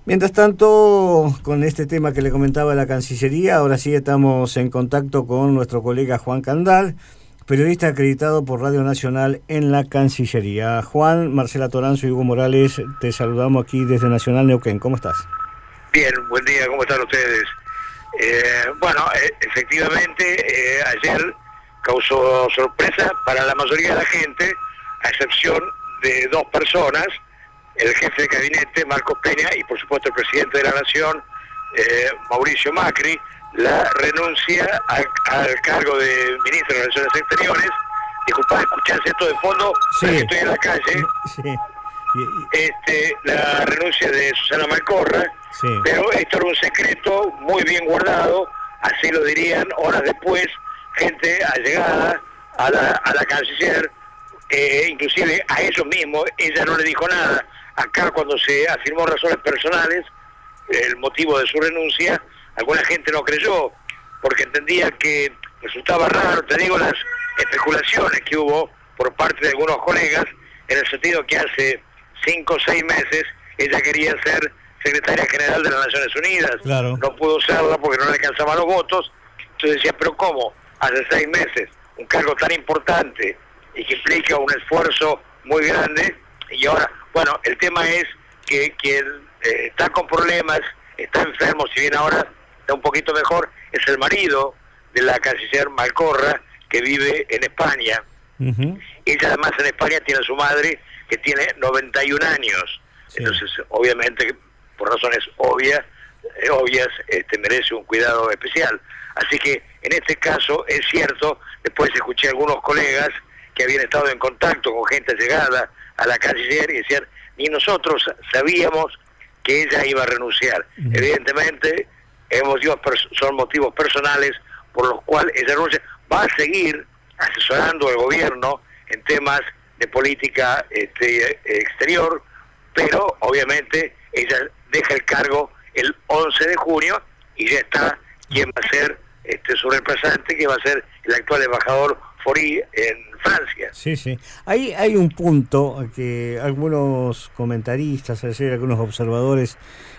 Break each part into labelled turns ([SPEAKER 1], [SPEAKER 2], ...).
[SPEAKER 1] Mientras tanto, con este tema que le comentaba la Cancillería, ahora sí estamos en contacto con nuestro colega Juan Candal, periodista acreditado por Radio Nacional en la Cancillería. Juan, Marcela Toranzo y Hugo Morales, te saludamos aquí desde Nacional Neuquén. ¿Cómo estás?
[SPEAKER 2] Bien, buen día, ¿cómo están ustedes? Efectivamente, ayer causó sorpresa para la mayoría de la gente, a excepción de dos personas, el jefe de gabinete, Marcos Peña, y por supuesto el presidente de la Nación, Mauricio Macri, la renuncia al cargo de ministro de Relaciones Exteriores. Disculpa, escucharse esto de fondo,
[SPEAKER 1] Sí.
[SPEAKER 2] porque estoy en la calle.
[SPEAKER 1] Sí.
[SPEAKER 2] La renuncia de Susana Malcorra,
[SPEAKER 1] Sí.
[SPEAKER 2] pero esto era un secreto muy bien guardado, así lo dirían horas después, gente allegada a la canciller, inclusive a ellos mismos. Ella no le dijo nada. Acá, cuando se afirmó razones personales, el motivo de su renuncia, alguna gente no creyó, porque entendía que resultaba raro, te digo, las especulaciones que hubo por parte de algunos colegas, en el sentido que hace 5 o 6 meses ella quería ser secretaria general de las Naciones Unidas.
[SPEAKER 1] Claro.
[SPEAKER 2] No pudo serla porque no le alcanzaban los votos. Entonces decía, pero ¿cómo? Hace 6 meses, un cargo tan importante y que implica un esfuerzo muy grande, y ahora, bueno, el tema es que quien está con problemas, está enfermo, si bien ahora está un poquito mejor, es el marido de la canciller Malcorra, que vive en España.
[SPEAKER 1] Uh-huh.
[SPEAKER 2] Ella además en España tiene a su madre, que tiene 91 años. Sí. Entonces, obviamente, por razones obvias, merece un cuidado especial. Así que, en este caso, es cierto, después escuché a algunos colegas que habían estado en contacto con gente llegada a la canciller y decían, ni nosotros sabíamos que ella iba a renunciar. Uh-huh. Evidentemente, son motivos personales por los cuales ella renuncia. Va a seguir asesorando al gobierno en temas de política exterior, pero obviamente ella deja el cargo el 11 de junio y ya está quien va a ser su reemplazante, que va a ser el actual embajador Faury en Francia.
[SPEAKER 1] Sí, sí. Hay un punto que algunos comentaristas, es decir, algunos observadores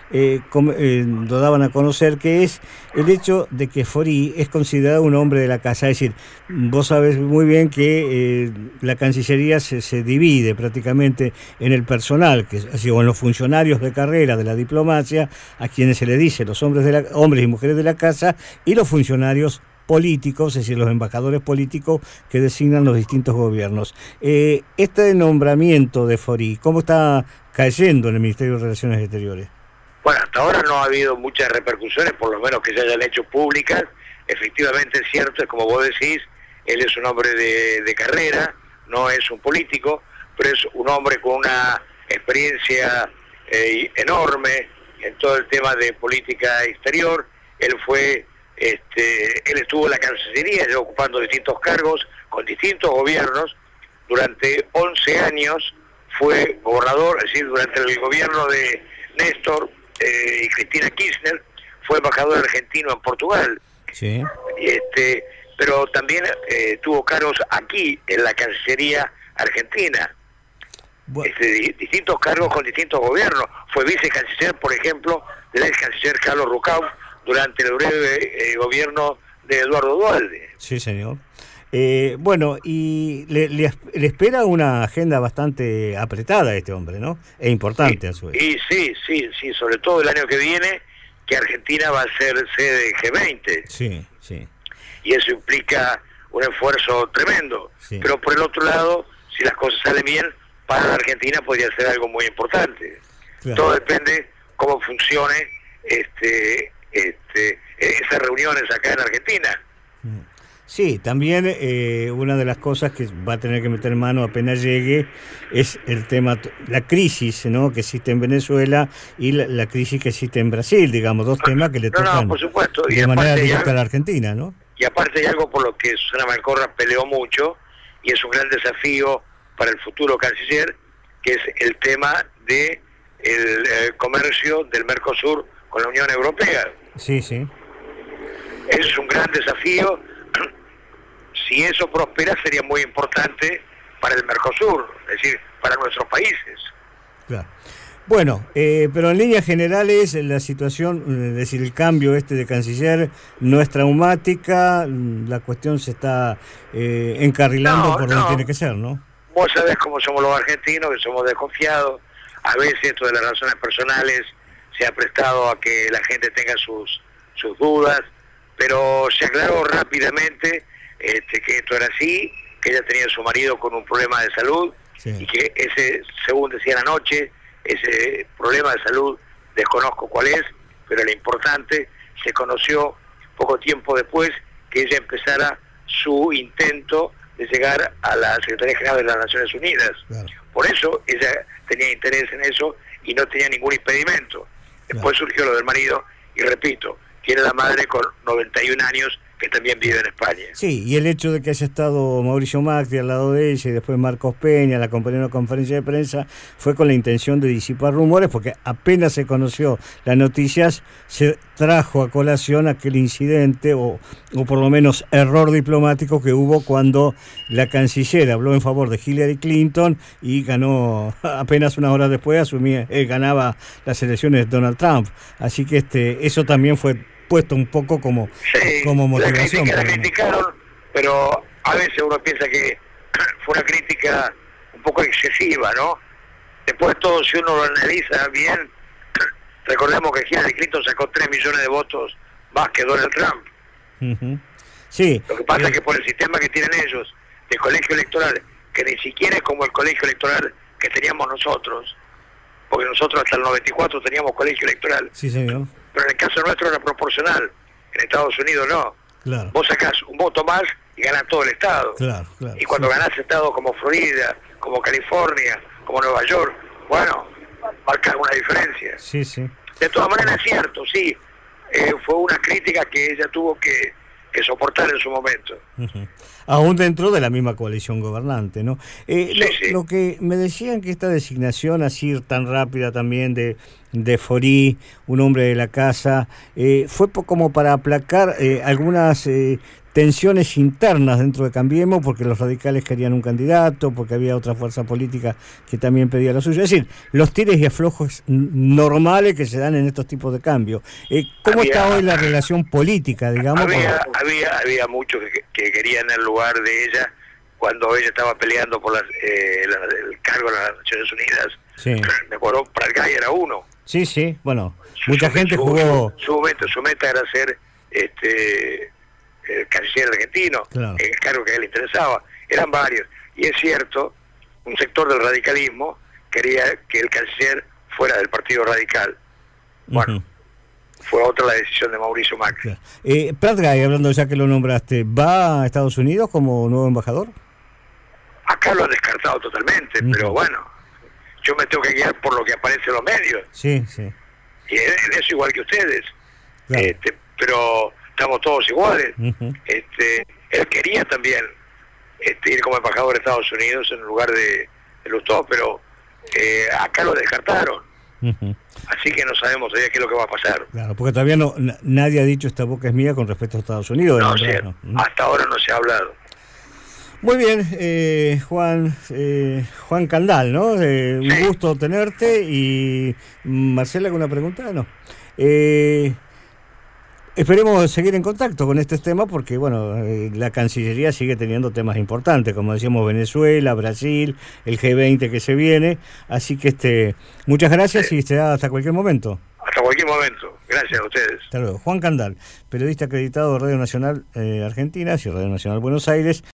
[SPEAKER 1] lo daban a conocer, que es el hecho de que Faury es considerado un hombre de la casa. Es decir, vos sabés muy bien que la Cancillería se divide prácticamente en el personal, o en los funcionarios de carrera de la diplomacia, a quienes se le dice los hombres y mujeres de la casa, y los funcionarios políticos, es decir, los embajadores políticos que designan los distintos gobiernos. Este nombramiento de Faury, ¿cómo está cayendo en el Ministerio de Relaciones Exteriores?
[SPEAKER 2] Bueno, hasta ahora no ha habido muchas repercusiones, por lo menos que se hayan hecho públicas. Efectivamente es cierto, es como vos decís, él es un hombre de carrera, no es un político, pero es un hombre con una experiencia enorme en todo el tema de política exterior. Él estuvo en la Cancillería, ya ocupando distintos cargos con distintos gobiernos. Durante 11 años fue gobernador, es decir, durante el gobierno de Néstor y Cristina Kirchner, fue embajador argentino en Portugal.
[SPEAKER 1] Sí.
[SPEAKER 2] Pero también tuvo cargos aquí en la Cancillería Argentina. Bueno. Distintos cargos con distintos gobiernos. Fue vicecanciller, por ejemplo, del ex canciller Carlos Rucauf durante el breve gobierno de Eduardo Duhalde.
[SPEAKER 1] Sí, señor. Bueno, y le espera una agenda bastante apretada a este hombre, ¿no? E importante, a su vez.
[SPEAKER 2] Y sí, sobre todo el año que viene, que Argentina va a ser sede de G20.
[SPEAKER 1] Sí, sí.
[SPEAKER 2] Y eso implica un esfuerzo tremendo. Sí. Pero por el otro lado, si las cosas salen bien, para la Argentina podría ser algo muy importante. Claro. Todo depende cómo funcione esas reuniones acá en Argentina.
[SPEAKER 1] Sí, también una de las cosas que va a tener que meter mano apenas llegue es el tema, la crisis, ¿no?, que existe en Venezuela y la crisis que existe en Brasil, digamos, dos temas que le tocan
[SPEAKER 2] por supuesto.
[SPEAKER 1] de manera directa a la Argentina, ¿no?
[SPEAKER 2] Y aparte hay algo por lo que Susana Malcorra peleó mucho, y es un gran desafío para el futuro canciller, que es el tema de el comercio del Mercosur con la Unión Europea.
[SPEAKER 1] Sí, sí.
[SPEAKER 2] Ese es un gran desafío. Si eso prospera, sería muy importante para el Mercosur, es decir, para nuestros países.
[SPEAKER 1] Claro. Bueno, pero en líneas generales la situación, es decir, el cambio de canciller no es traumática, la cuestión se está encarrilando por donde tiene que ser, ¿no?
[SPEAKER 2] Vos sabés cómo somos los argentinos, que somos desconfiados. A veces esto de las razones personales se ha prestado a que la gente tenga sus dudas, pero se aclaró rápidamente que esto era así, que ella tenía a su marido con un problema de salud, sí, y que ese, según decían anoche, ese problema de salud desconozco cuál es, pero lo importante, se conoció poco tiempo después que ella empezara su intento de llegar a la Secretaría General de las Naciones Unidas. Claro. Por eso ella tenía interés en eso y no tenía ningún impedimento. Después surgió lo del marido, y repito, tiene la madre con 91 años que también vive en España.
[SPEAKER 1] Sí, y el hecho de que haya estado Mauricio Macri al lado de ella y después Marcos Peña, la acompañó en una conferencia de prensa, fue con la intención de disipar rumores, porque apenas se conoció las noticias, se trajo a colación aquel incidente, o por lo menos error diplomático que hubo cuando la canciller habló en favor de Hillary Clinton y ganó, apenas unas horas después, ganaba las elecciones Donald Trump. Así que eso también fue puesto un poco como motivación.
[SPEAKER 2] La criticaron, pero a veces uno piensa que fue una crítica un poco excesiva, ¿no? Después todo, si uno lo analiza bien, recordemos que Hillary Clinton sacó 3 millones de votos más que Donald Trump.
[SPEAKER 1] Uh-huh. Sí.
[SPEAKER 2] Lo que pasa es que por el sistema que tienen ellos, de colegio electoral, que ni siquiera es como el colegio electoral que teníamos nosotros, porque nosotros hasta el 94 teníamos colegio electoral.
[SPEAKER 1] Sí, señor.
[SPEAKER 2] Pero en el caso nuestro era proporcional, en Estados Unidos no.
[SPEAKER 1] Claro.
[SPEAKER 2] Vos sacás un voto más y ganás todo el estado.
[SPEAKER 1] Claro, claro.
[SPEAKER 2] Y cuando ganás estados como Florida, como California, como Nueva York, bueno, marca una diferencia.
[SPEAKER 1] Sí, sí.
[SPEAKER 2] De todas maneras es cierto, sí, fue una crítica que ella tuvo que soportar en su momento.
[SPEAKER 1] Uh-huh. Aún dentro de la misma coalición gobernante, ¿no?
[SPEAKER 2] Sí.
[SPEAKER 1] Lo que me decían que esta designación así tan rápida también de Forí, un hombre de la casa, fue como para aplacar algunas tensiones internas dentro de Cambiemos, porque los radicales querían un candidato, porque había otra fuerza política que también pedía lo suyo. Es decir, los tires y aflojos normales que se dan en estos tipos de cambios. ¿Cómo está hoy la relación política, digamos?
[SPEAKER 2] Había muchos que querían el lugar de ella cuando ella estaba peleando por el cargo de las Naciones Unidas.
[SPEAKER 1] Sí.
[SPEAKER 2] Me acuerdo, Pratgay era uno.
[SPEAKER 1] Sí, sí, bueno, mucha gente jugó...
[SPEAKER 2] Su meta era ser el canciller argentino,
[SPEAKER 1] claro,
[SPEAKER 2] el cargo que a él le interesaba. Eran varios. Y es cierto, un sector del radicalismo quería que el canciller fuera del Partido Radical. Bueno, fue otra la decisión de Mauricio Macri.
[SPEAKER 1] Claro. Pratgay, hablando ya que lo nombraste, ¿va a Estados Unidos como nuevo embajador?
[SPEAKER 2] Acá lo han descartado totalmente, pero bueno, yo me tengo que guiar por lo que aparece en los medios.
[SPEAKER 1] Sí, sí.
[SPEAKER 2] Y en eso igual que ustedes.
[SPEAKER 1] Claro.
[SPEAKER 2] Pero estamos todos iguales. Él quería también ir como embajador de Estados Unidos en lugar de Lustó, pero acá lo descartaron. Así que no sabemos todavía qué es lo que va a pasar.
[SPEAKER 1] Claro, porque todavía nadie ha dicho esta boca es mía con respecto a Estados Unidos.
[SPEAKER 2] No, hasta ahora no se ha hablado.
[SPEAKER 1] Muy bien, Juan Candal, ¿no? Un gusto tenerte. Y Marcela, ¿alguna pregunta? No. Esperemos seguir en contacto con este tema porque, bueno, la Cancillería sigue teniendo temas importantes, como decíamos, Venezuela, Brasil, el G20 que se viene. Así que muchas gracias y será hasta cualquier momento.
[SPEAKER 2] Hasta cualquier momento. Gracias a ustedes.
[SPEAKER 1] Hasta luego. Juan Candal, periodista acreditado de Radio Nacional Argentina y Radio Nacional Buenos Aires.